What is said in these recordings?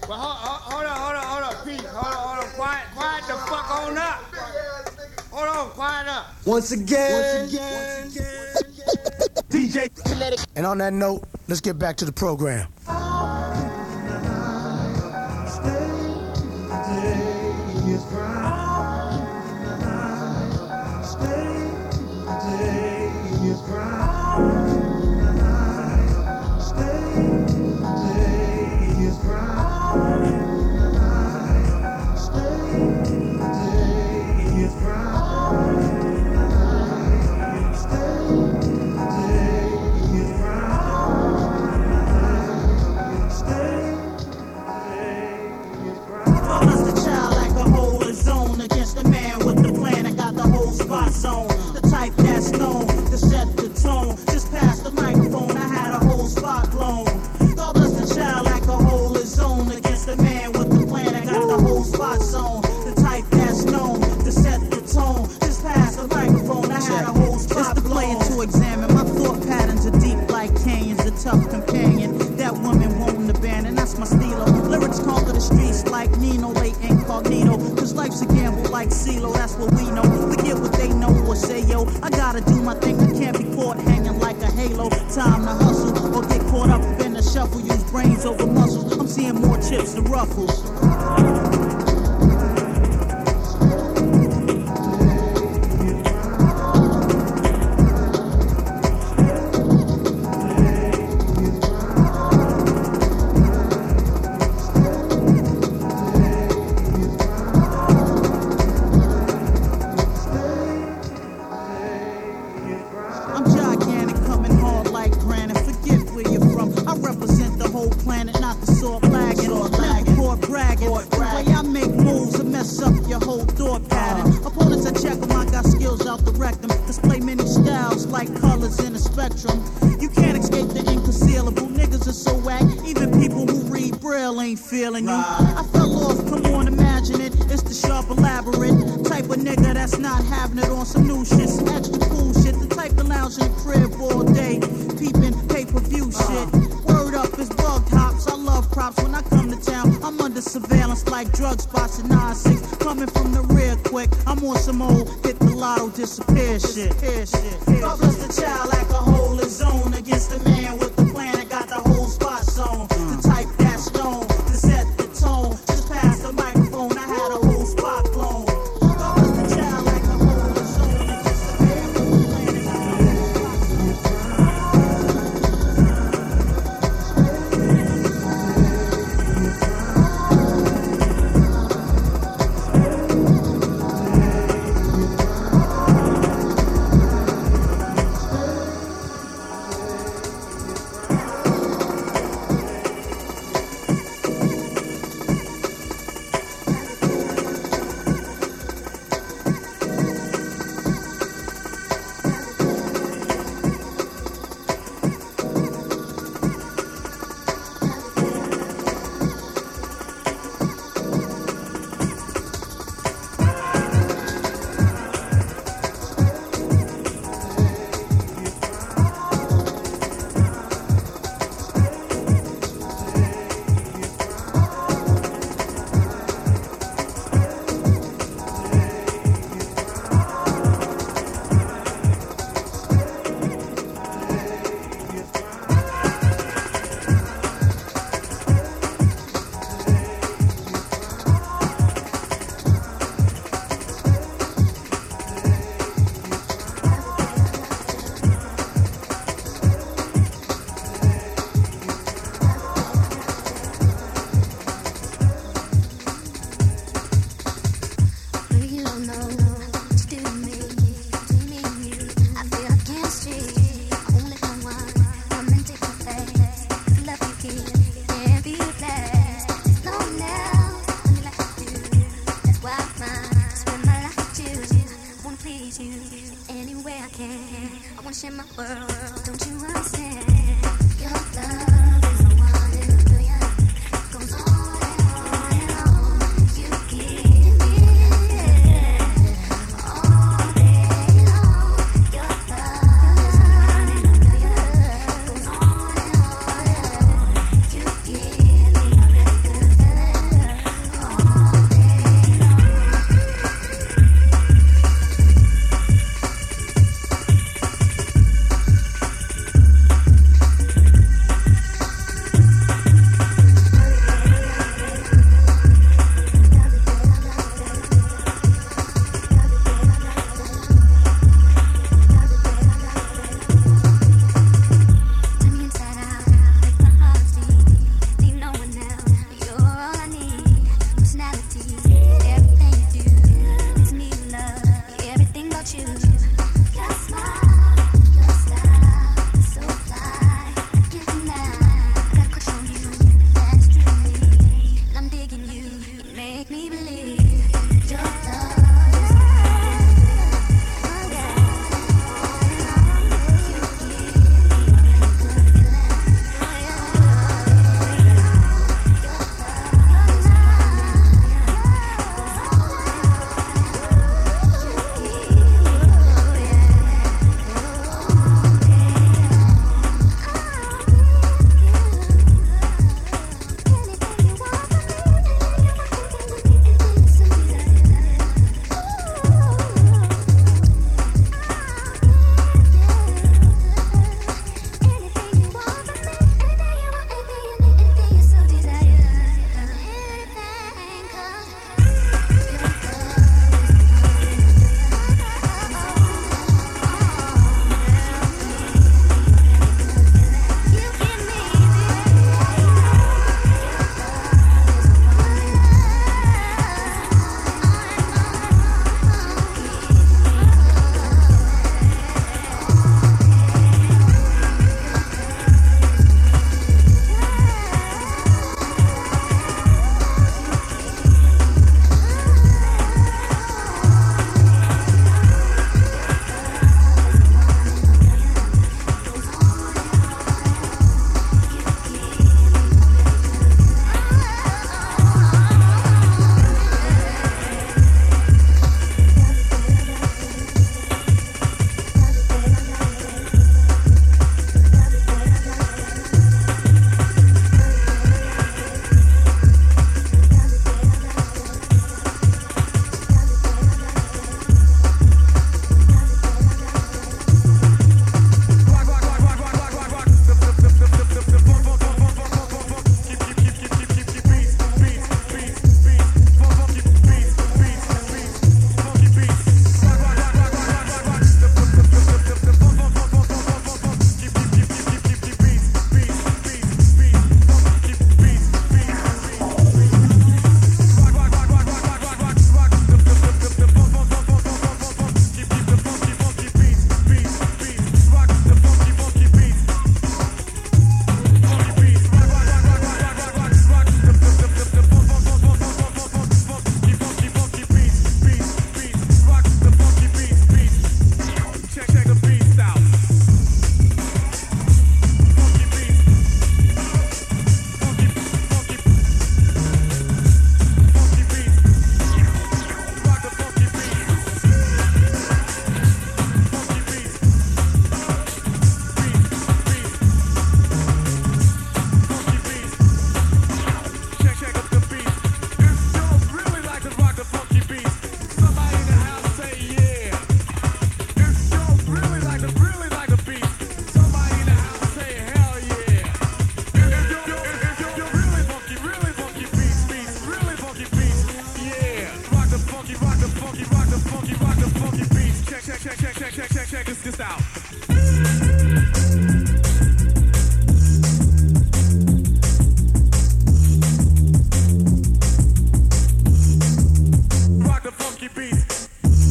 Well, hold on, Pete. Hold on. Quiet the fuck on up. Hold on, quiet up. Once again. DJ Kinetic. And on that note, let's get back to the program. check this out. Rock the funky beats.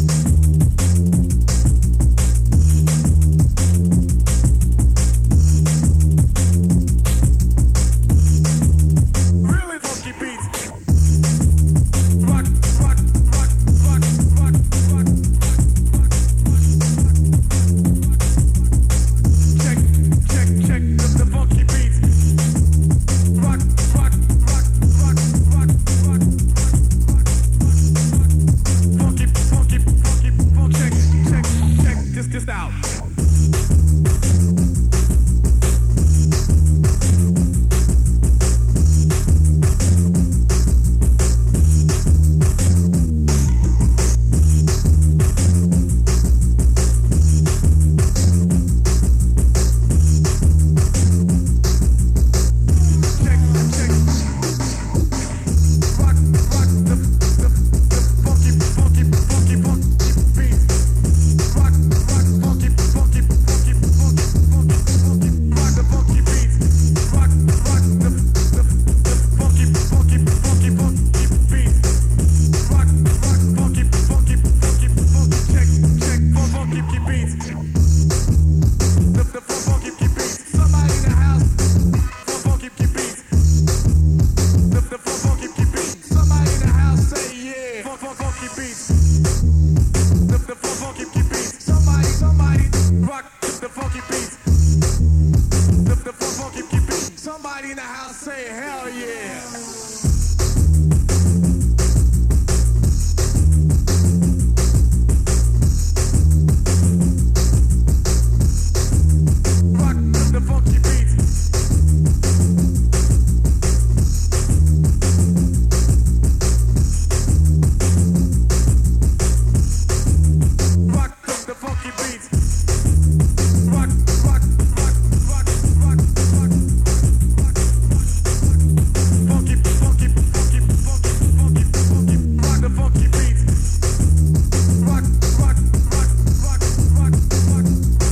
Really funky beats. Rock, rock, rock, rock, rock, rock, rock. Check the funky beats. Rock, rock, rock, rock, rock, rock, rock. Funky, funky, funky, funky. Check this out. Somebody in the house say hell yeah. Rock the funky beats. Rock the funky beats. Rock, rock, rock, rock, rock, rock. Funky, funky, funky, funky, funky, funky. Rock the funky beats. Rock, rock, rock, rock, rock, rock.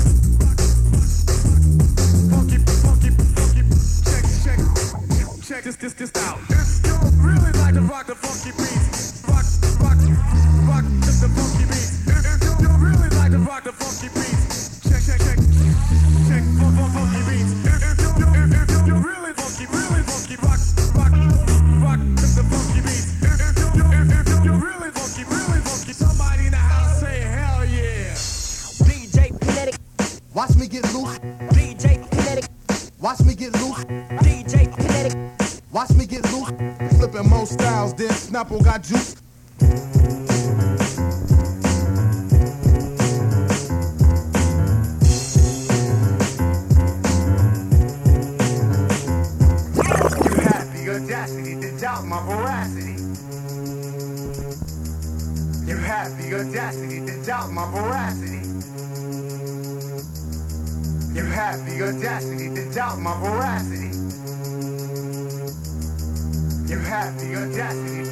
Funky, funky, funky. Check this out. If you really like to rock the funky beats, rock, rock, rock the funky beats. If you really like to rock the funky beats, check funky beats. If you really funky, rock, rock, rock the funky beats. If you really funky, somebody in the house say hell yeah. DJ Kinetic, Watch me get loose, DJ Kinetic, watch me get loose, DJ Kinetic, watch me get loose. Flipping more styles, then Snapple got juice. You have the audacity to doubt my veracity. You have the audacity to doubt my veracity. You have the audacity to doubt my veracity. You have the audacity.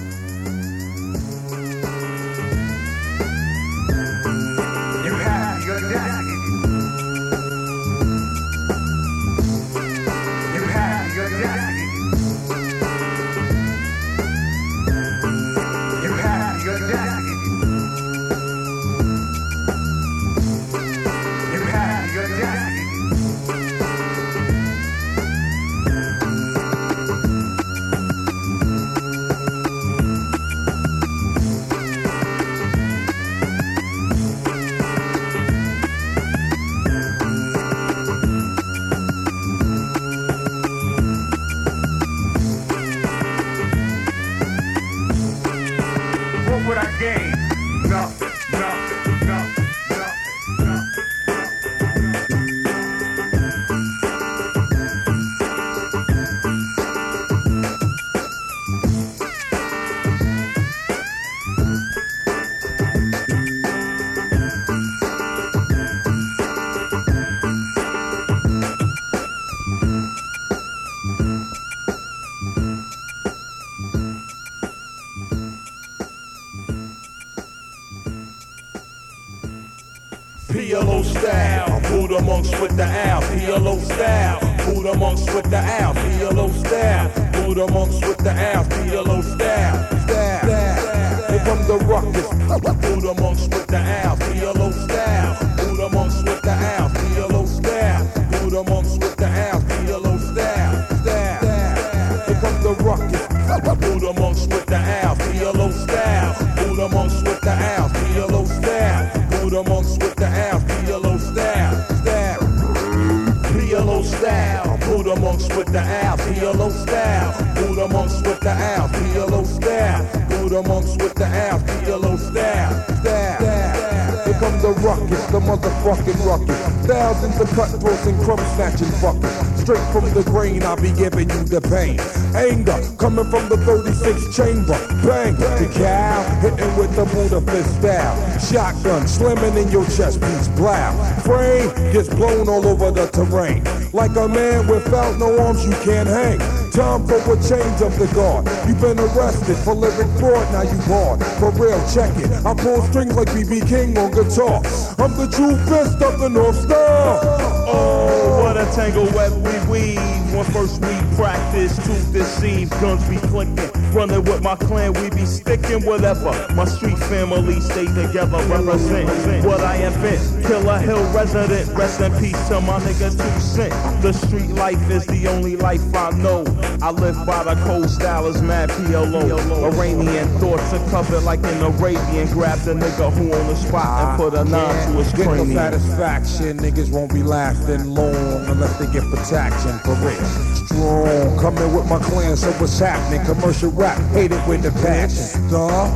You have the audacity. You have the audacity. You have the audacity. You have the audacity. What would I gain? Nothing, nothing, nothing, nothing, nothing. PLO style. Buddha monks with the owl, PLO style. Buddha monks with the owl, PLO style. Buddha monks with the owl, PLO style. Here come the ruckus. Buddha monks with the owl, PLO style. Buddha monks with the owl, PLO style. Buddha monks with the owl, PLO style. Here come the ruckus. Buddha monks with the owl, PLO style. Buddha monks with the owl, PLO style. Buddha monks with the owl, PLO style. PLO style. Buddha monks with the owl, PLO style. Buddha monks with the owl, PLO style. Buddha monks with the owl, PLO style. Here come the ruckus, the motherfucking ruckus. Thousands of cutthroats and crumb snatching fuckers. Straight from the grain, I'll be giving you the pain. Anger coming from the 36 chamber. Bang, the cow hitting with the Buddha fist style. Shotgun slamming in your chest piece. Blow. Frame gets blown all over the terrain. Like a man without no arms, you can't hang. Time for a change of the guard. You've been arrested for lyric fraud, now you barred. For real, check it. I pull strings like B.B. King on guitar. I'm the true fist of the North Star. Oh, what a tangle web we weave. When first we practice to deceive, guns be clicking. Running with my clan, we be sticking whatever. My street family stay together, represent what I invent. Killer Hill resident, rest in peace to my nigga 2 Cent. The street life is the only life I know. I live by the cold style as mad PLO. Iranian thoughts are covered like an Arabian. Grab the nigga who on the spot and put a knife to his Get no cranium. satisfaction, niggas won't be lasting long unless they get protection for real. Strong, coming with my clan, so what's happening? Commercial rap, hate it with the passion.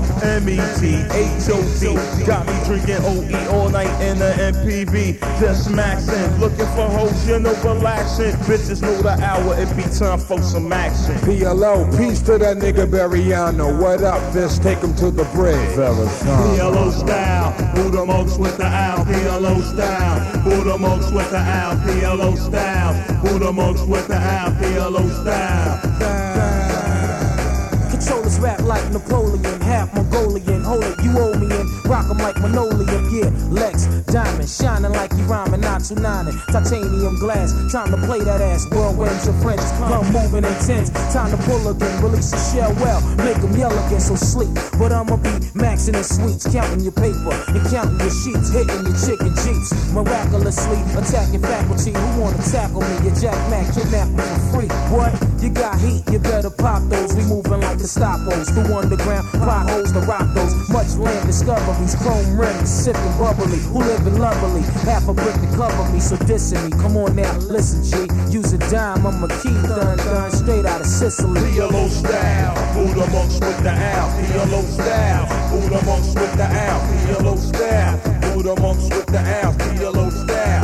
MET-HOD got me drinking OE all night in the MPV. Just maxing, looking for hoes, you know, relaxing. Bitches know the hour, it be time for some action. PLO, peace to that nigga Bariano. What up, Fist? Take him to the bridge. PLO style, Buddha monks with the owl, PLO style. Buddha monks with the owl, PLO style. Buddha monks with the owl, PLO style. Controllers rap like Napoleon, half Mongolian. Hold it, you owe me and rock 'em like Manoleum. Yeah, Lex, diamond, shining like you rhyming, not too nine. Titanium glass, time to play that ass. Whirlwinds of French, come moving intense. Time to pull again, release the shell well, make 'em yell again, so sleep. But I'ma be maxing in sweets, counting your paper and counting your sheets, hitting your chicken jeeps. Miraculously attacking faculty who wanna tackle me. Your Jack Mac kidnap me for free. What? You got heat, you better pop those. We moving like the Stoppos through underground potholes to rock those. Much land discoveries, chrome rims, sipping bubbly. Who living lovely? Half a brick to cover me, so dissing me. Come on now, listen, G. Use a dime, I'm a key, done, straight out of Sicily. PLO style, Buddha monks with the owl. PLO style, Buddha monks with the owl. PLO style, Buddha monks with the owl. PLO style.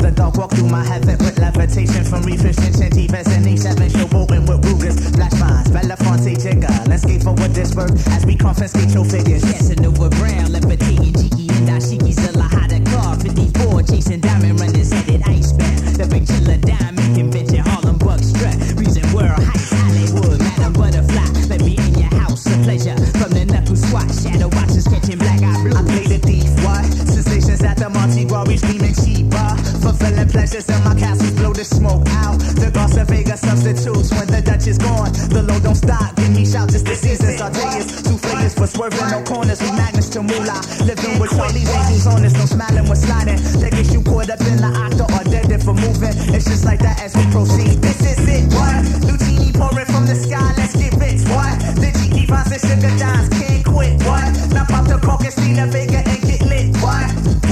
a dog walk through my heaven with levitation from refrigeration. T-Vest and A7 showboating with Rugers, flash mines, Belafonte Jigger. Let's skate forward this birth as we confiscate your figures. Casanova Brown, levitating Jiki and Dashiki Zilla had a car 54 chasing diamond runners headed icebound. The big chiller diamond convention, Harlem Buck strut, reason world heights, Hollywood, Madam Butterfly. Let me in your house of pleasure from the knuckle swat, shadow watches catching black eye blue. I play the thief, what? Sensations at the Monte Guari's gleaming cheaper. Fulfilling pleasures in my castles, blow the smoke out. The Goss of Vegas substitutes when the Dutch is gone. The load don't stop, give me shout just the seasons are days. Two flavors for swerving, no corners, we magnets to moolah. Living with Quailies, angels on us, no smiling, we're sliding. That gets you caught up in the octa or dead for moving. It's just like that as we proceed. This is it, what? Lucini pouring from the sky, let's get rich, what? The Jiki Vines and Sugar Dimes can't quit, what? Now pop the cork and Stina Vega and get lit, what?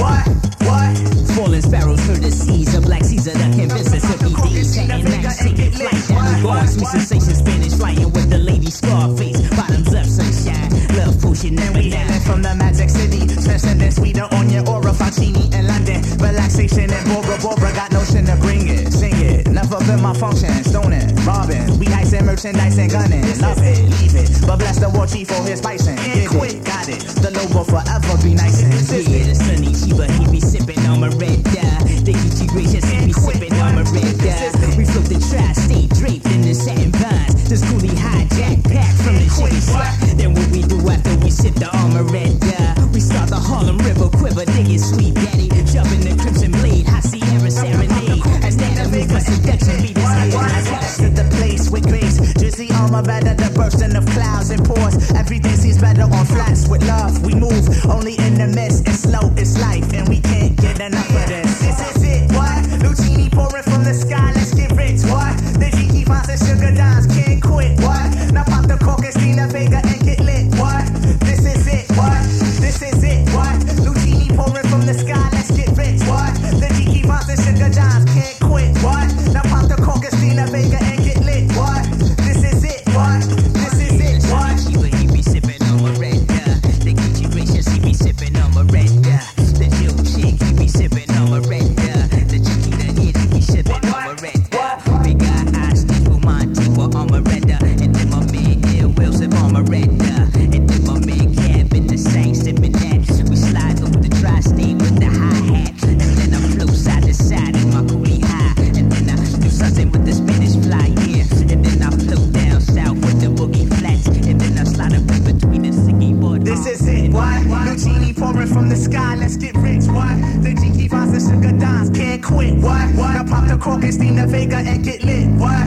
Falling sparrows through the seas, a black Caesar that convinces to be these. Satin Max, taking flight down the bar, sweet sensation, Spanish flying with the lady Scarface. Bottoms up, sunshine, love potion, and we hailing from the Magic City. Transcendent, sweeter on your aura, Fancini in London. Relaxation and Bora Bora, got notion to bring it, sing it. Never been my function, stoning, robbing. We icing, merchandise and gunning. Love it, leave it, but bless the war chief for his bison. Get it, got it. The low will forever be nice and yeah, the sunny Chiba, he be sipping on my red dye. The Ichi gracious, he be sipping on my red dye. We float the tri-state draped in the satin vines. The schoolie hijack pack from the shitty slap. Then what we do after we sip the armor red dye? We start the Harlem River quiver, dig it sweet daddy. Jump in the Crimson Blade, high Sierra serenade. As that move for seduction, beat his head. I to the place with grace. Jersey armor better, the bursting of clouds and pores. Everything seems better on flats with love. We move only in the mist. It's slow, it's life, and we can't get enough of this. This is it, what? Lucini pouring from the sky, let's get rich, what? The Jiki Vines and Sugar Dimes can't quit, what? Now pop the cork and Stina Vega and get lit, what? This is it, what? This is it, what? Lucini pouring from the sky, let's get rich, what? The Jiki Vines and Sugar Dimes can't quit, what? Now pop the cork and Stina Vega and get lit, what? This is it, what? This is it, what? He be sipping on my red dye. The Ichi gracious, he be sipping on my red dye. The Jill chick, he be sipping on my red dye. The Jiki that hit, he be sipping on my red dye. Big eye eyes, Steve Montewa on my red dye. And then my man Ill Will sip on my red dye. And then my man Cab in the same sipping that. We slide over the tri-state with the hi-hat. And then I flow side to side in my coolie high. And then I do something with the Spanish fly, yeah. And then I float down south with the boogie flats. And then I slide up in between the Siggy board. This is it, what? Lucini pouring from the sky, let's get rich, what? The Jiki Vines and Sugar Dimes can't quit, what? Now pop the cork and Stina Vega and get lit, what?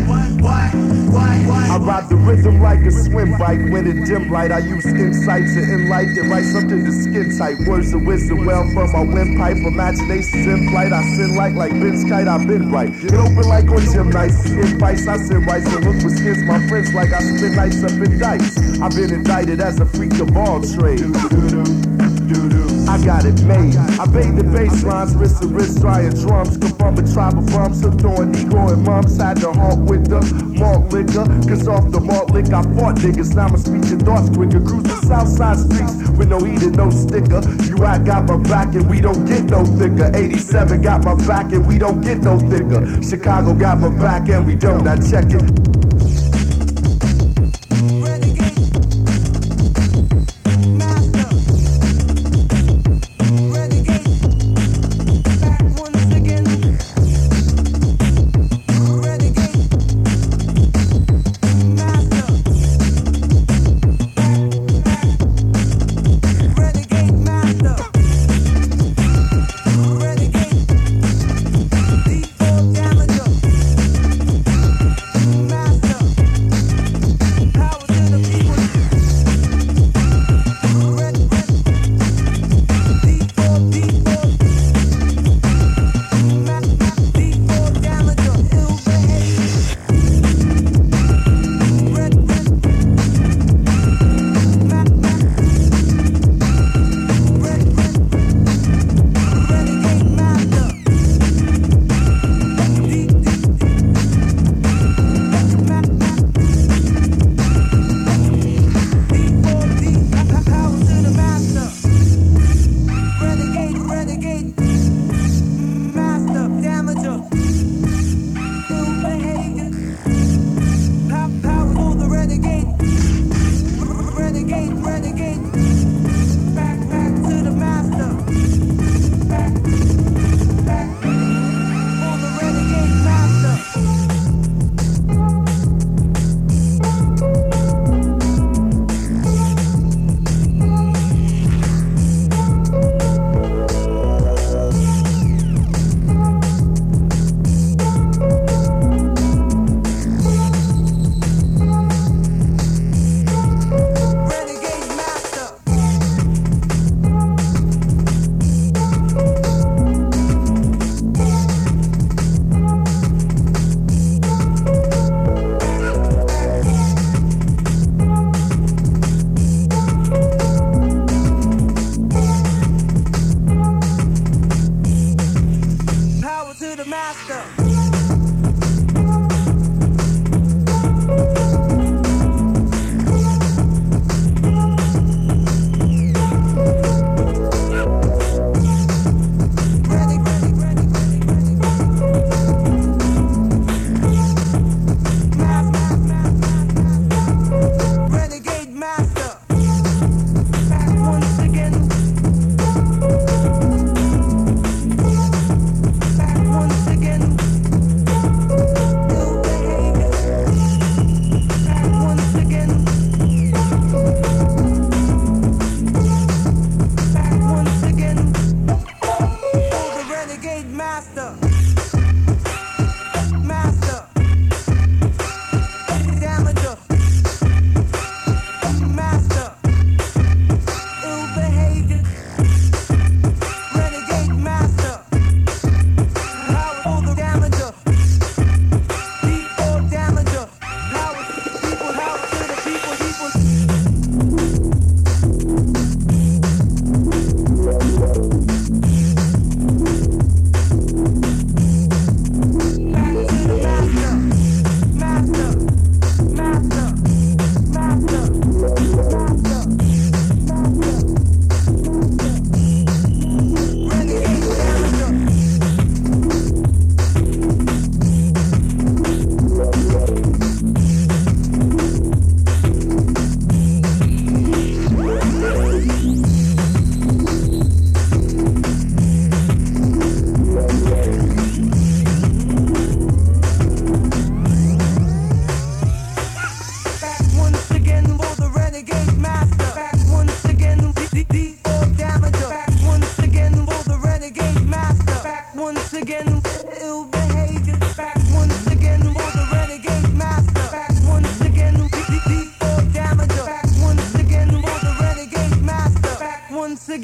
I ride the rhythm like a swim bike. When in dim light, I use insight to enlighten and write something to skin tight. Words of wisdom well from my windpipe. Imaginations in flight. I sin like Ben's kite. I've been right. Get open like on gym nights. In fights, I sit right. So look with skins. My friends like I spend nights up in dice. I've been indicted as a freak of all trades. I got it made. I bathe the bass lines, wrist to wrist, drying drums. Come from a tribe of bums, so throwing ego and mums. Had to halt with the malt liquor, cause off the malt liquor I fought niggas. Now my speech and thoughts quicker. Cruise the south side streets with no heat and no sticker. You I got my back and we don't get no thicker. 87 got my back and we don't get no thicker. Chicago got my back and we don't. Now check it. Master.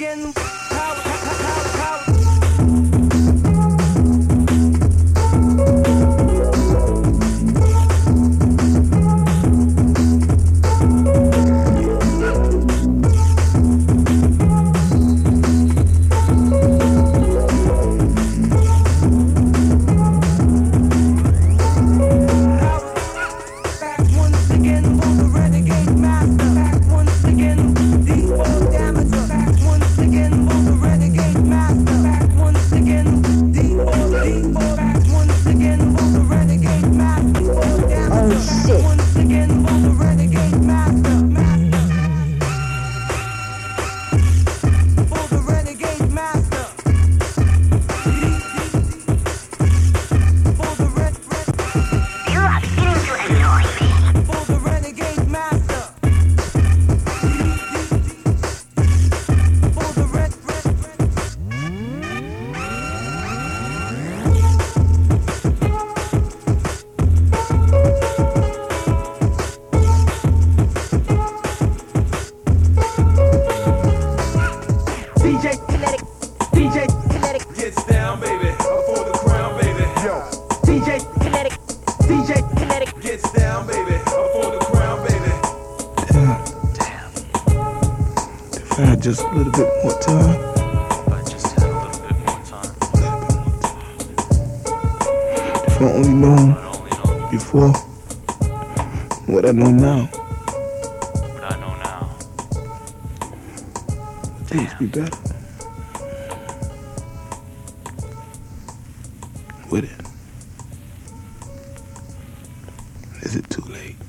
again. Just a little bit more time. If I only known before what I know now. Things be better. Would it? Is it too late?